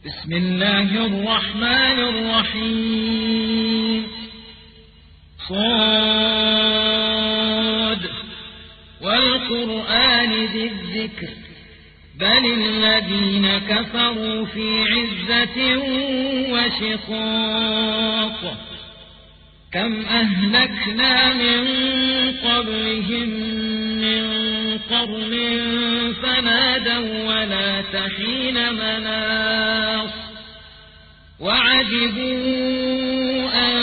بسم الله الرحمن الرحيم صاد والقرآن ذي الذكر بل الذين كفروا في عزة وشقاق كم أهلكنا من قبلهم من قرن فنادوا ولا تحين مناص وعجبوا أن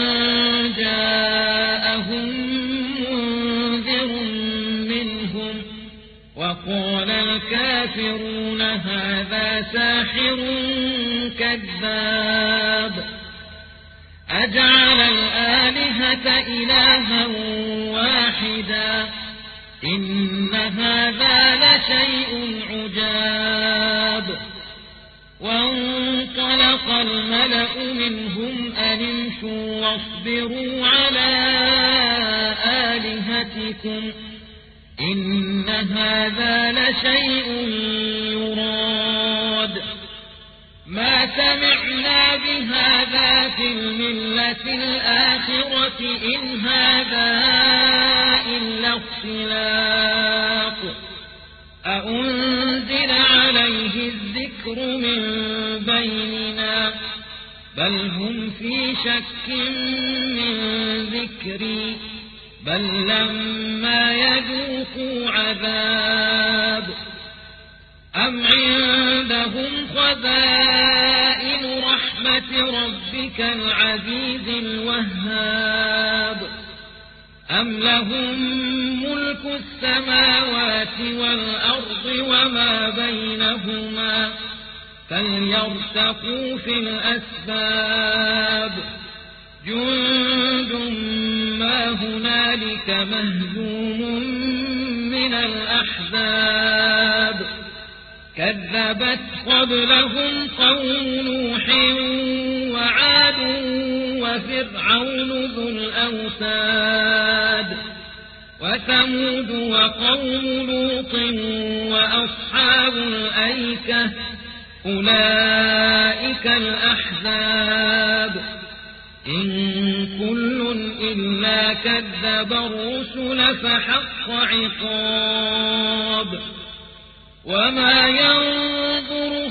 جاءهم منذر منهم وقال الكافرون هذا ساحر كذاب أجعل الآلهة إلها واحدا إن هذا لشيء عجاب وانطلق الملأ منهم أن امشوا واصبروا على آلهتكم إن هذا لشيء يراد ما سمعنا بهذا في الملة الآخرة إن هذا إلا اختلاق أأنزل عليه الذكر من بيننا بل هم في شك من ذكري بل لما يذوقوا عذاب أم عندهم خزائن رحمة ربك العزيز الوهاب أم لهم ملك السماوات والأرض وما بينهما فليرتقوا في الأسباب جند ما هنالك مهزوم من الأحزاب كذبت قبلهم قوم نوح وعاد وفرعون ذو الأوتاد وثمود وقوم لوط وأصحاب الأيكة أولئك الأحزاب إن كل إلا كذب الرسل فحق عقاب وما ينظر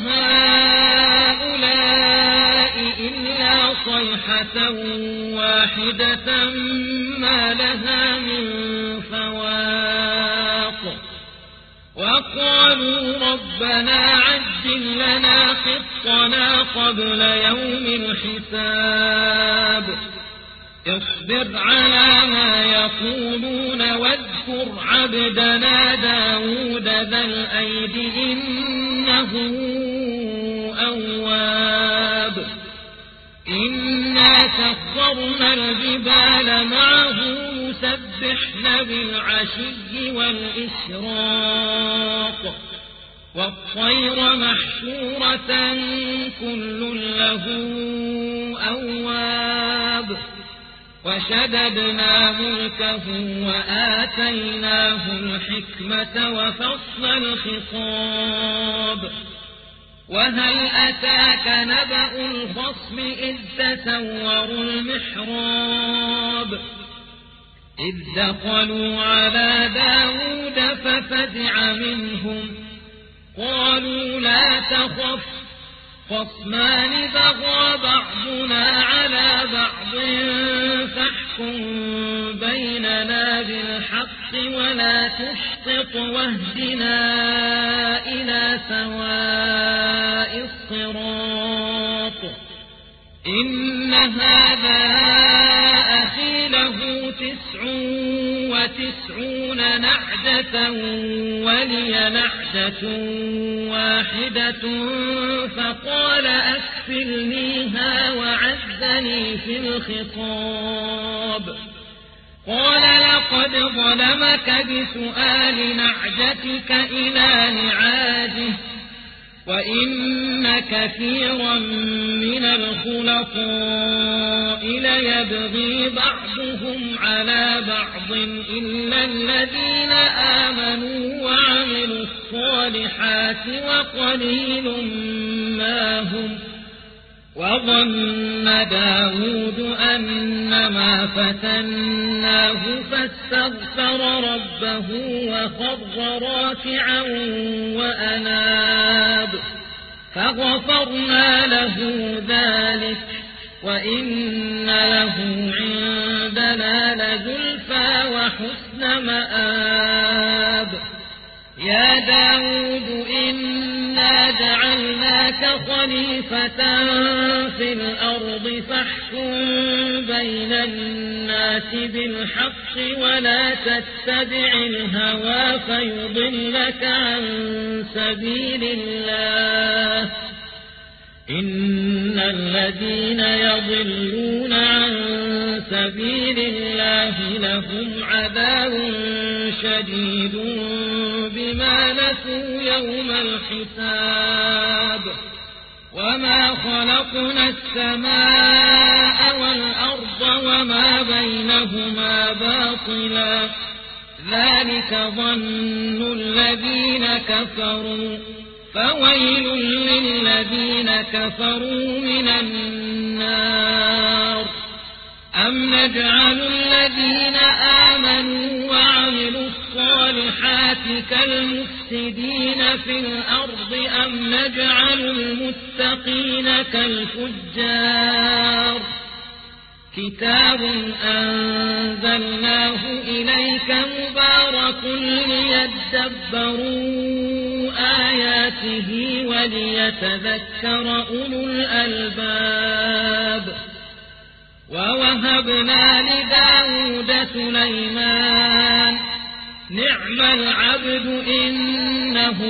هؤلاء إلا صيحة واحدة ما لها من فواق وقالوا ربنا عجل لنا قطنا قبل يوم الحساب اصبر على ما يقولون واذكر عبدنا داود ذا الأيد إنه أواب إنا سخرنا الجبال معه يسبحن بالعشي والإشراق والطير محشورة كل له أواب وشددنا ملكه وآتيناه الحكمة وفصل الخطاب وهل أتاك نبأ الخصم إذ تسوروا المحراب إذ دخلوا على داود ففزع منهم قالوا لا تخف خصمان بغى بعضنا على بعض فاحكم بيننا بالحق ولا تشطط واهدنا إلى سواء الصراط إن هذا أخي له 99 نعجة ولي نعجة واحدة فقال أكفلنيها وعزني في الخطاب قال لقد ظلمك بسؤال نعجتك إلى نعاجه وإن كثيرا من الخلطاء ليبغي بعضهم على بعض إلا الذين آمنوا وعملوا الصالحات وقليل ما هم وظن داود أنما فتناه فاستغفر ربه وخر راكعا وأناب فغفرنا له ذلك وإن له عندنا لزلفى وحسن مآب. يا داود إنا جعلناك خليفة في الأرض فاحكم بين الناس بالحق ولا تتبع الهوى فيضلك عن سبيل الله. إن الذين يضلون عن سبيل الله لهم عذاب شديد بما نسوا يوم الحساب. وما خلقنا السماء والأرض وما بينهما باطلا ذلك ظن الذين كفروا فويل للذين كفروا من النار. أم نجعل الذين آمنوا وعملوا الصالحات كالمفسدين في الأرض أم نجعل المتقين كالفجار. كتاب أنزلناه إليك مبارك ليدبروا آياته وليتذكر أولو الألباب. ووهبنا لداود سليمان نعم العبد إنه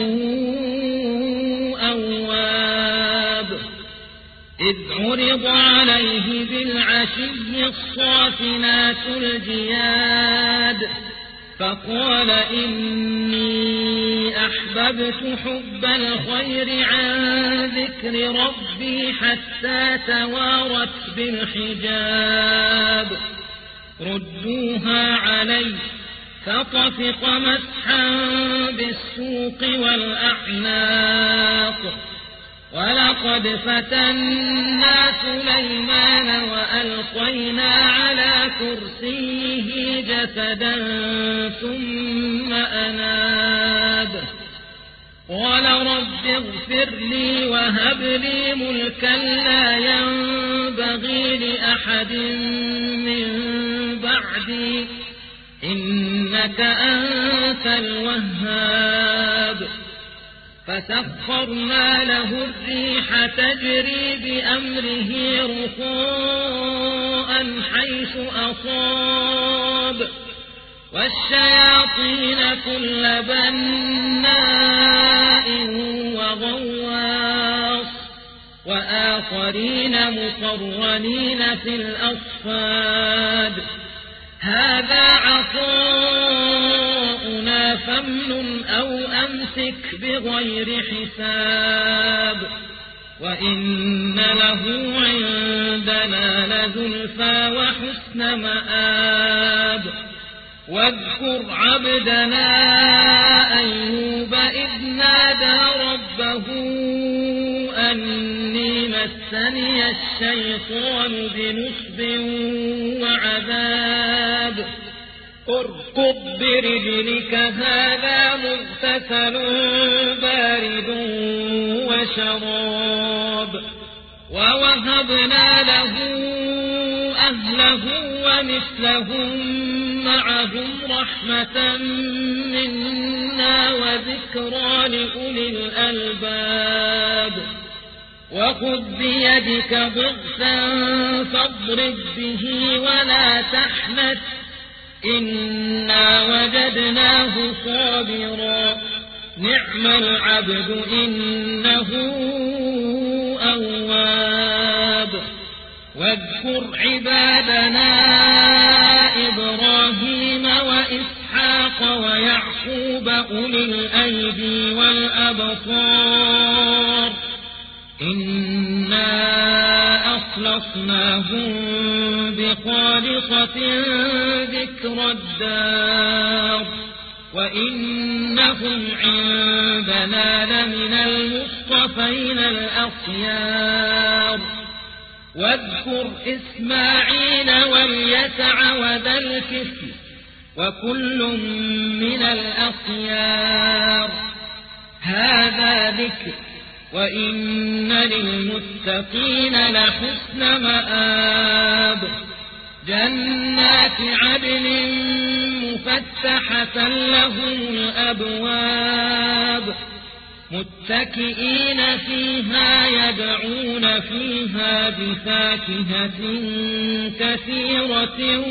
أواب. إذ عرض عليه بالعشي الصافنات الجياد فقال إني أحببت حب الخير عن ذكر ربي حتى توارت بالحجاب. ردوها علي فطفق مسحا بالسوق والأعناق. ولقد فتنا سليمان وألقينا على كرسيه جسدا ثم أناب. قال رب اغفر لي وهب لي ملكا لا ينبغي لأحد من بعدي إنك أنت الوهاب. فسخرنا له الريح تجري بأمره رخاء حيث أصاب والشياطين كل بناء وغواص وآخرين مقرنين في الأصفاد. هذا عطاؤنا فامنن أو أمسك بغير حساب. وإن له عندنا لزلفى وحسن مآب. واذكر عبدنا أيوب إذ نادى ربه أني مسني الشيطان بنصب وعذاب. اركض برجلك هذا مغتسل بارد وشراب. ووهبنا له أهله ومثلهم معهم رحمة منا وذكرى لأولي الألباب. وخذ بيدك ضغثا فاضرب به ولا تحنث إنا وجدناه صابرا نعم العبد إنه أواب. واذكر عبادنا إبراهيم وإسحاق ويعقوب أولي الأيدي والأبصار إنا أخلصناهم بخالصة ذكر الدار وإنهم عندنا لمن المصطفين الأخيار. واذكر إسماعيل واليسع وذا الكفل وكل من الأخيار هذا ذكر وإن للمتقين لحسن مآب جنات عدن مفتحة لهم الأبواب متكئين فيها يدعون فيها بفاكهة كثيرة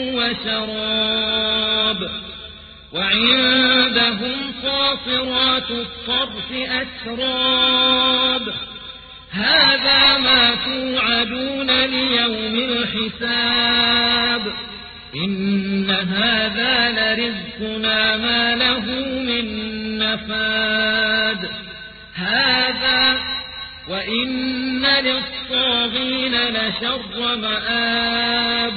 وشراب وعندهم قاصرات الطرف أتراب هذا ما توعدون ليوم الحساب إن هذا لرزقنا ما له من نفاد هذا وإن للطاغين لشر مآب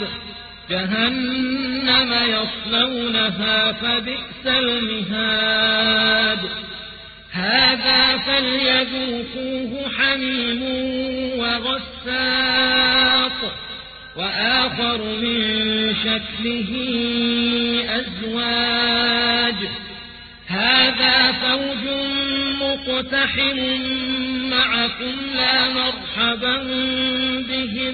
جهنم يصلونها فبئس المهاد هذا فليذوقوه حميم وغساق وآخر من شكله أزواج هذا فوج مقتحم معكم لا مرحبا بهم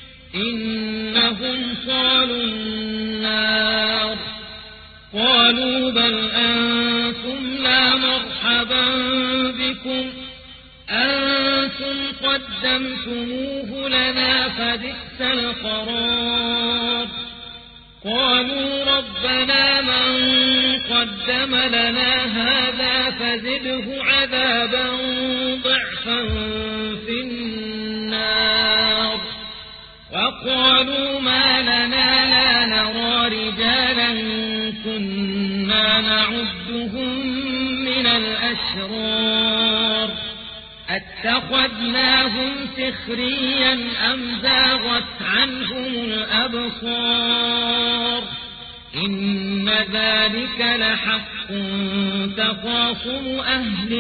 إنهم صالوا النار قالوا بل أنتم لا مرحبا بكم أنتم قدمتموه لنا فبئس القرار قالوا ربنا من قدم لنا هذا فزده عذابا ضعفا في النار وقالوا ما لنا لا نرى رجالا كنا نعدهم من الأشرار اتخذناهم سخريا أم زاغت عنهم الأبصار إن ذلك لحق تخاصم أهل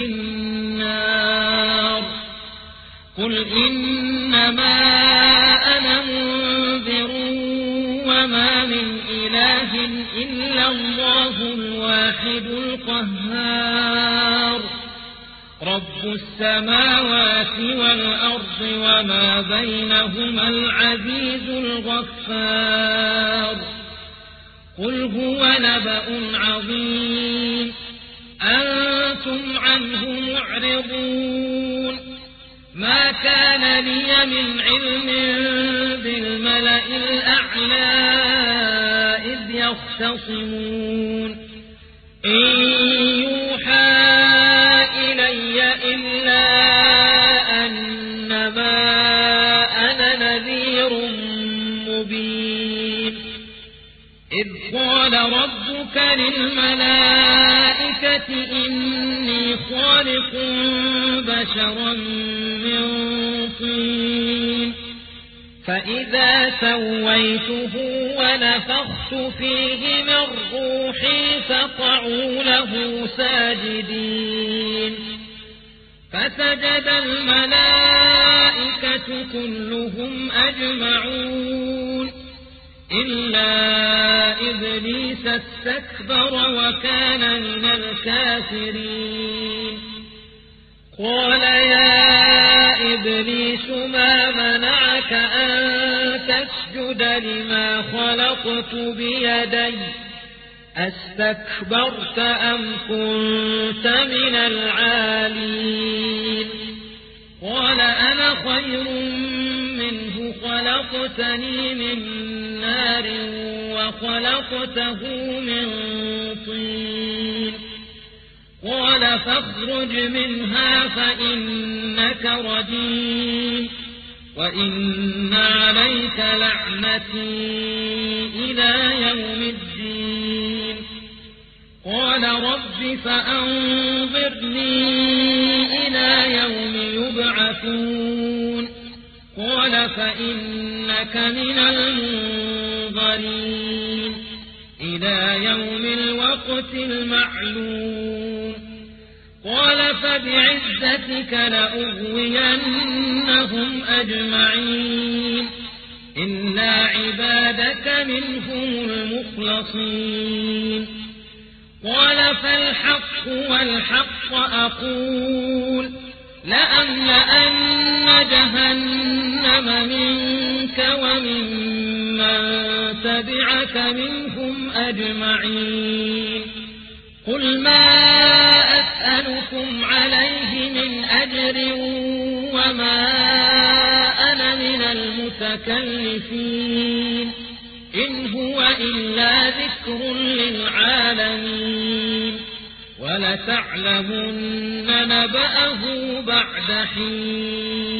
النار قل إنما أنا منذر وما من إله إلا الله الواحد القهار رب السماوات والأرض وما بينهما العزيز الغفار قل هو نبأ عظيم أنتم عنه معرضون ما كان لي من علم بالملأ الأعلى إذ يختصمون إن يوحى إلي إلا أنما أنا نذير مبين إذ قال ربك للملائكة إني خالق بشرا من طين فإذا سويته ونفخت فيه من روحي فقعوا له ساجدين فسجد الملائكة كلهم أجمعون إلا إبليس استكبر وكان من الكافرين قال يا إبليس ما منعك أن تسجد لما خلقت بيدي أستكبرت أم كنت من العالين قال أنا خير منه خلقتني من نار وخلقته من طين قال فاخرج منها فإنك رجيم وإن عليك لعنتي إلى يوم الدين قال رب فأنظرني إلى يوم يبعثون قال فإنك من المنظرين إلى يوم الوقت المعلوم قال فبعزتك لأغوينهم أجمعين إلا عبادك منهم المخلصين قال فالحق والحق أقول لأملأن جهنم منك وممن تبعك منهم أجمعين قل ما أسألكم عليه من أجر وما أنا من المتكلفين إن هو إلا ذكر للعالمين ولتعلمن نبأه بعد حين